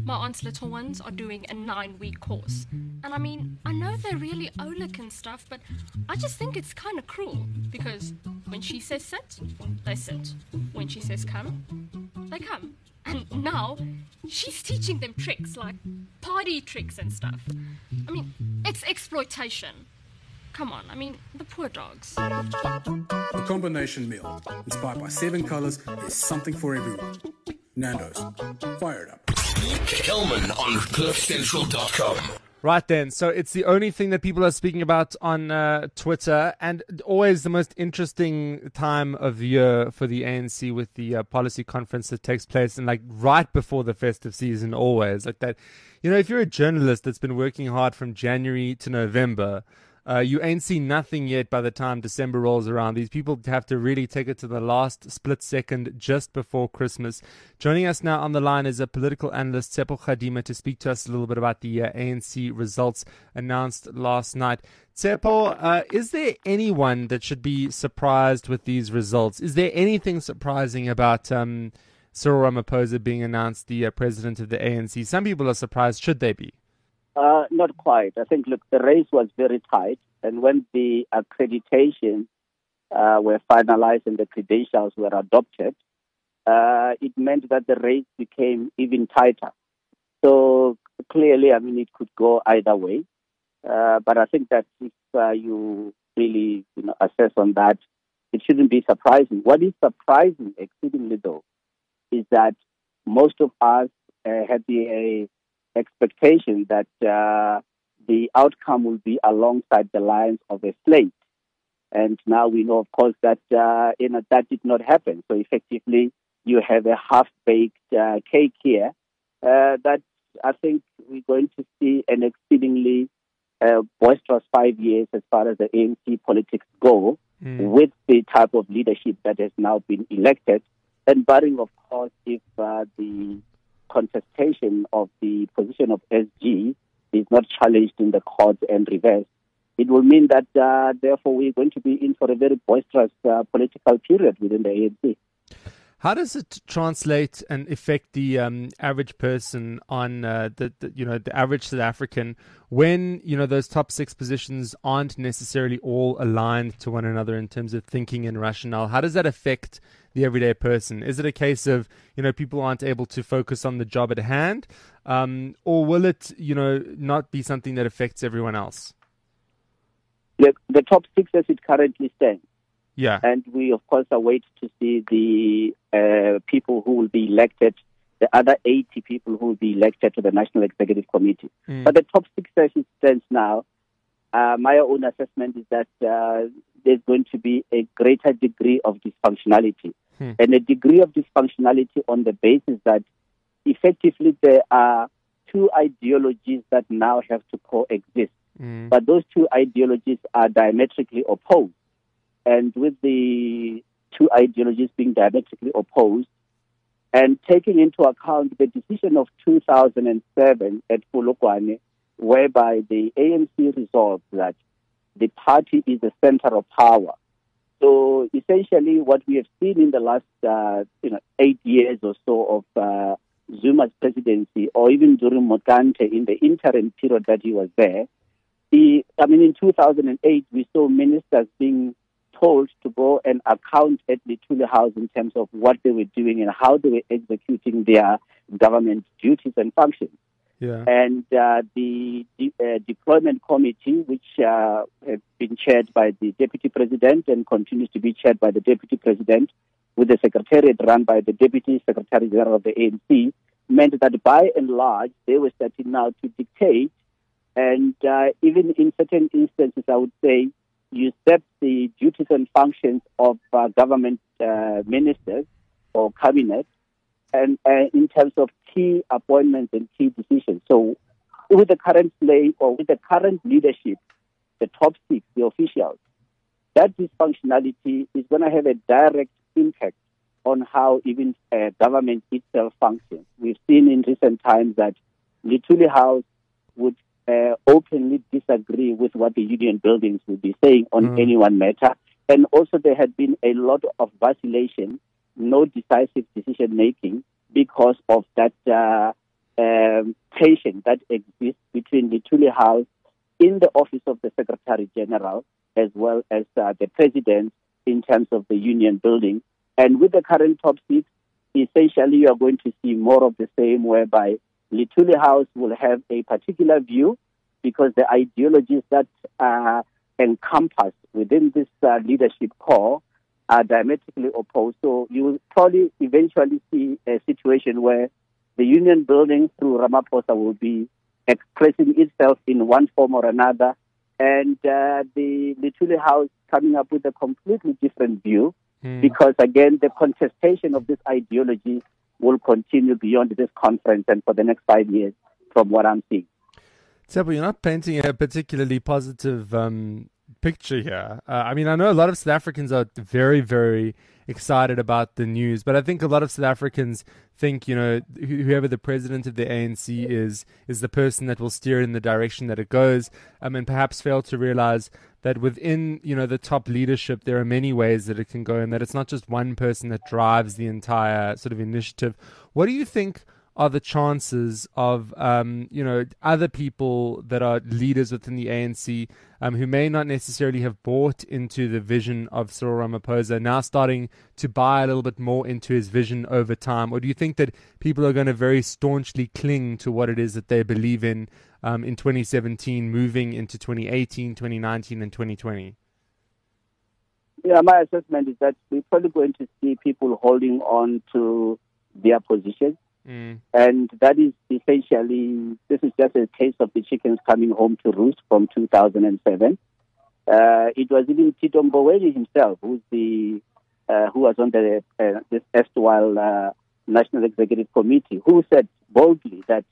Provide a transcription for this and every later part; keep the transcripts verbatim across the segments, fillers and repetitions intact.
my aunt's little ones are doing a nine-week course. And I mean, I know they're really Olic and stuff, but I just think it's kind of cruel. Because when she says sit, they sit. When she says come, they come. And now, she's teaching them tricks, like party tricks and stuff. I mean, it's exploitation. Come on, I mean, the poor dogs. The combination meal, inspired by seven colours, is something for everyone. Nando's, fire it up. Kelman on cliff central dot com. Right then, so it's the only thing that people are speaking about on uh, Twitter, and always the most interesting time of year for the A N C with the uh, policy conference that takes place, and like right before the festive season, always like that. You know, if you're a journalist that's been working hard from January to November, Uh, you ain't seen nothing yet by the time December rolls around. These people have to really take it to the last split second just before Christmas. Joining us now on the line is a political analyst, Tsepo Khadima, to speak to us a little bit about the uh, A N C results announced last night. Tsepo, uh, is there anyone that should be surprised with these results? Is there anything surprising about um, Cyril Ramaphosa being announced the uh, president of the A N C? Some people are surprised. Should they be? Uh, not quite. I think, look, the race was very tight, and when the accreditation uh, were finalized and the credentials were adopted, uh, it meant that the race became even tighter. So clearly, I mean, it could go either way. Uh, but I think that if uh, you really you know, assess on that, it shouldn't be surprising. What is surprising, exceedingly though, is that most of us uh, had the uh, expectation that uh, the outcome will be alongside the lines of a slate. And now we know, of course, that uh, you know, that did not happen. So effectively, you have a half-baked uh, cake here uh, that I think we're going to see an exceedingly uh, boisterous five years as far as the A N C politics go, mm. with the type of leadership that has now been elected, and barring, of course, if uh, the contestation of the position of S G is not challenged in the court and reversed, it will mean that, uh, therefore, we're going to be in for a very boisterous uh, political period within the A N C. How does it translate and affect the um, average person on uh, the, the, you know, the average South African when, you know, those top six positions aren't necessarily all aligned to one another in terms of thinking and rationale? How does that affect the everyday person? Is it a case of, you know, people aren't able to focus on the job at hand, um, or will it, you know, not be something that affects everyone else? The, the top six as it currently stands. Yeah. And we, of course, await to see the uh, people who will be elected, the other eighty people who will be elected to the National Executive Committee. Mm. But the top six as it stands now, uh, my own assessment is that uh, there's going to be a greater degree of dysfunctionality. Hmm. And a degree of dysfunctionality on the basis that effectively there are two ideologies that now have to coexist. Mm. But those two ideologies are diametrically opposed. And with the two ideologies being diametrically opposed, and taking into account the decision of two thousand seven at Polokwane, whereby the A N C resolved that the party is the center of power. So essentially what we have seen in the last uh, you know, eight years or so of uh, Zuma's presidency, or even during Mokante in the interim period that he was there, he, I mean, in two thousand eight, we saw ministers being told to go and account at the Thule House in terms of what they were doing and how they were executing their government duties and functions. Yeah. And uh, the de- uh, deployment committee, which uh, has been chaired by the deputy president and continues to be chaired by the deputy president, with the secretariat run by the deputy secretary general of the A N C, meant that by and large they were starting now to dictate, and uh, even in certain instances, I would say, usurp the duties and functions of uh, government uh, ministers or cabinet, and uh, in terms of key appointments and key decisions. So with the current slate or with the current leadership, the top six, the officials, that dysfunctionality is going to have a direct impact on how even uh, government itself functions. We've seen in recent times that the Thule House would uh, openly disagree with what the union buildings would be saying on mm. any one matter. And also there had been a lot of vacillation, no decisive decision-making because of that uh, uh, communication that exists between the Thule House in the office of the Secretary General as well as uh, the President in terms of the Union building. And with the current top seats, essentially you are going to see more of the same, whereby the Thule House will have a particular view because the ideologies that are encompassed within this uh, leadership core are diametrically opposed. So you will probably eventually see a situation where the Union building through Ramaphosa will be expressing itself in one form or another, and uh, the Thule House coming up with a completely different view, mm. because, again, the contestation of this ideology will continue beyond this conference and for the next five years, from what I'm seeing. Tshepo, you're not painting a particularly positive um, picture here. Uh, I mean, I know a lot of South Africans are very, very excited about the news, but I think a lot of South Africans think, you know, wh- whoever the president of the A N C is, is the person that will steer it in the direction that it goes, um, and perhaps fail to realize that within, you know, the top leadership, there are many ways that it can go, and that it's not just one person that drives the entire sort of initiative. What do you think are the chances of, um, you know, other people that are leaders within the A N C um, who may not necessarily have bought into the vision of Cyril Ramaphosa now starting to buy a little bit more into his vision over time? Or do you think that people are going to very staunchly cling to what it is that they believe in um, in twenty seventeen, moving into twenty eighteen, twenty nineteen, and twenty twenty? Yeah, my assessment is that we're probably going to see people holding on to their positions. Mm. And that is essentially, this is just a case of the chickens coming home to roost from two thousand seven. Uh, it was even Tito Mboweni himself, who's the, uh, who was on the uh, this erstwhile uh, National Executive Committee, who said boldly that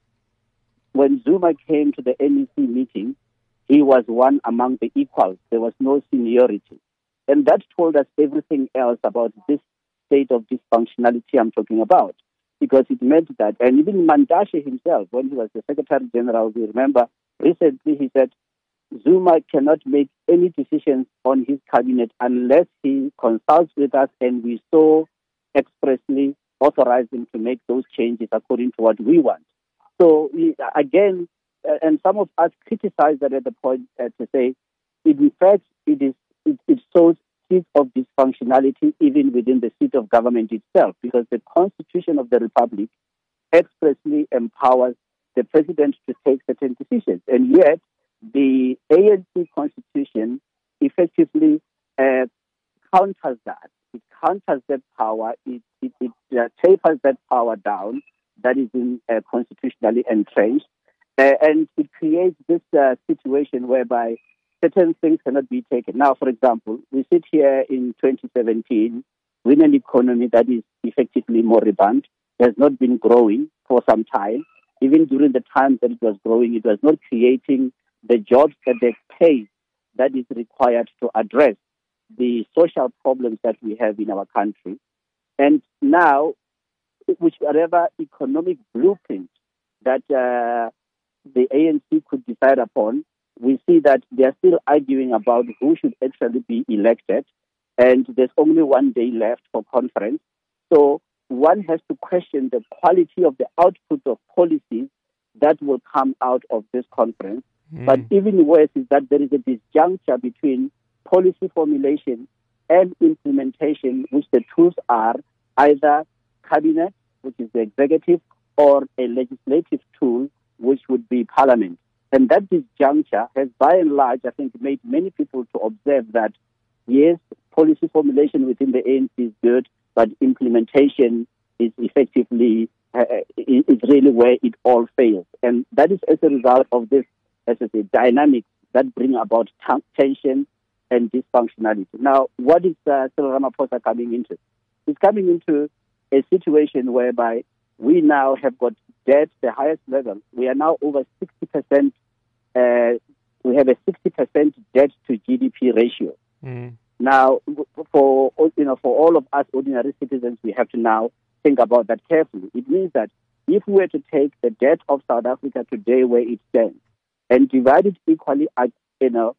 when Zuma came to the N E C meeting, he was one among the equals. There was no seniority. And that told us everything else about this state of dysfunctionality I'm talking about. Because it meant that, and even Mantashe himself, when he was the Secretary General, we remember recently he said Zuma cannot make any decisions on his cabinet unless he consults with us, and we so expressly authorize him to make those changes according to what we want. So we, again, uh, and some of us criticize that at the point uh, to say, in fact, it is it, it shows of dysfunctionality even within the seat of government itself, because the Constitution of the Republic expressly empowers the president to take certain decisions. And yet, the A N C Constitution effectively uh, counters that. It counters that power. It, it, it uh, tapers that power down that is in, uh, constitutionally entrenched. Uh, and it creates this uh, situation whereby certain things cannot be taken. Now, for example, we sit here in twenty seventeen with an economy that is effectively moribund, has not been growing for some time. Even during the time that it was growing, it was not creating the jobs at the pace that is required to address the social problems that we have in our country. And now, whichever economic blueprint that uh, the A N C could decide upon, we see that they are still arguing about who should actually be elected, and there's only one day left for conference. So one has to question the quality of the output of policies that will come out of this conference. Mm. But even worse is that there is a disjuncture between policy formulation and implementation, which the tools are either cabinet, which is the executive, or a legislative tool, which would be parliament. And that disjuncture has, by and large, I think, made many people to observe that, yes, policy formulation within the A N C is good, but implementation is effectively, uh, is really where it all fails. And that is as a result of this, as I say, dynamics that bring about t- tension and dysfunctionality. Now, what is uh, Cyril Ramaphosa coming into? He's coming into a situation whereby we now have got debt, the highest level. We are now over sixty percent. Uh, we have a sixty percent debt to G D P ratio. Mm. Now, for you know, for all of us ordinary citizens, we have to now think about that carefully. It means that if we were to take the debt of South Africa today, where it stands, and divide it equally, you know,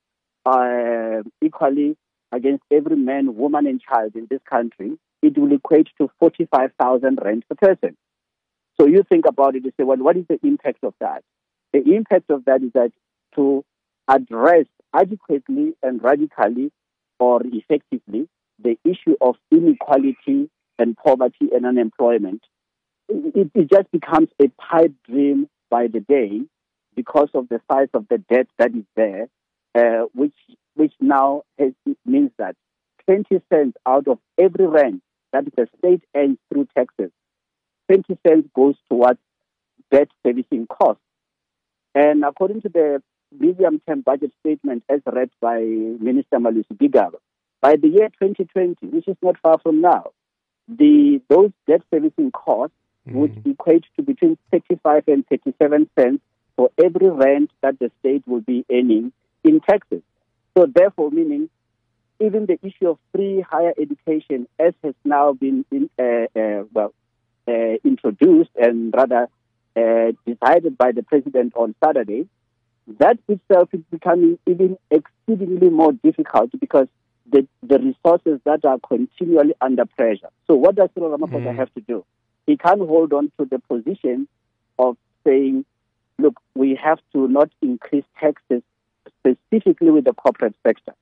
uh, equally against every man, woman, and child in this country, it will equate to forty-five thousand rand per person. So you think about it, you say, well, what is the impact of that? The impact of that is that to address adequately and radically or effectively the issue of inequality and poverty and unemployment, it, it just becomes a pipe dream by the day because of the size of the debt that is there, uh, which which now has, means that twenty cents out of every rent that the state earns through taxes, twenty cents goes towards debt servicing costs. And according to the medium-term budget statement as read by Minister Malusi Gigaba, by the year twenty twenty, which is not far from now, the those debt servicing costs mm. would equate to between thirty-five and thirty-seven cents for every rent that the state will be earning in taxes. So therefore, meaning even the issue of free higher education, as has now been in, uh, uh, well uh, introduced and rather uh, decided by the president on Saturday, that itself is becoming even exceedingly more difficult because the, the resources that are continually under pressure. So what does Cyril Ramaphosa mm. have to do? He can't hold on to the position of saying, look, we have to not increase taxes specifically with the corporate sector.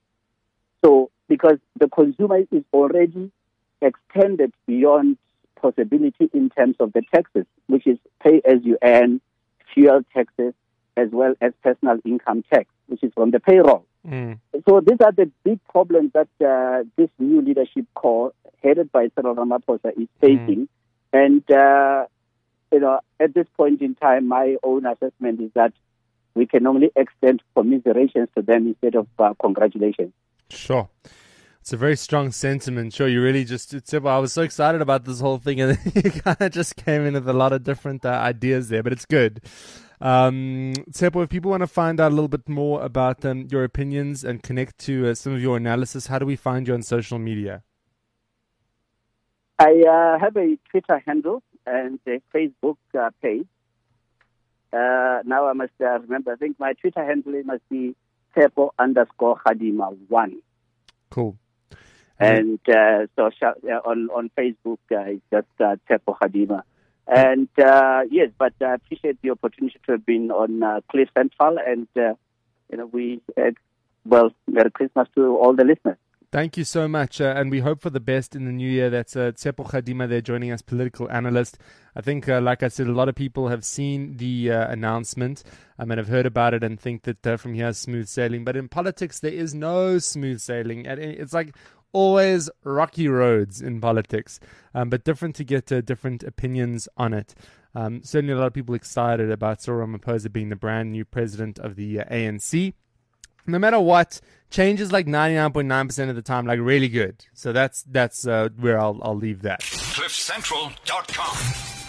So because the consumer is already extended beyond possibility in terms of the taxes, which is pay as you earn, fuel taxes, as well as personal income tax, which is from the payroll. Mm. So these are the big problems that uh, this new leadership corps, headed by Cyril Ramaphosa, is facing. Mm. And, uh, you know, at this point in time, my own assessment is that we can only extend commiserations to them instead of uh, congratulations. Sure. It's a very strong sentiment. Sure, you really just, it's, I was so excited about this whole thing, and you kind of just came in with a lot of different uh, ideas there, but it's good. Um, Tshepo, if people want to find out a little bit more about um, your opinions and connect to uh, some of your analysis, how do we find you on social media? I uh, have a Twitter handle and a Facebook uh, page. Uh, now I must uh, remember, I think my Twitter handle must be Tshepo underscore Khadima one. Cool. And uh, so uh, on, on Facebook, uh, it's just uh, Tshepo Khadima. And uh, yes, but I appreciate the opportunity to have been on uh, Cliff Central. And, uh, you know, we, uh, well, Merry Christmas to all the listeners. Thank you so much, uh, and we hope for the best in the new year. That's uh, Tshepo Khadima there joining us, political analyst. I think, uh, like I said, a lot of people have seen the uh, announcement um, and have heard about it and think that uh, from here smooth sailing. But in politics, there is no smooth sailing. It's like always rocky roads in politics, um, but different to get uh, different opinions on it. Um, certainly a lot of people excited about Cyril Ramaphosa being the brand new president of the uh, A N C. No matter what, change is like ninety-nine point nine percent of the time, like really good. So that's that's uh, where I'll I'll leave that. cliff central dot com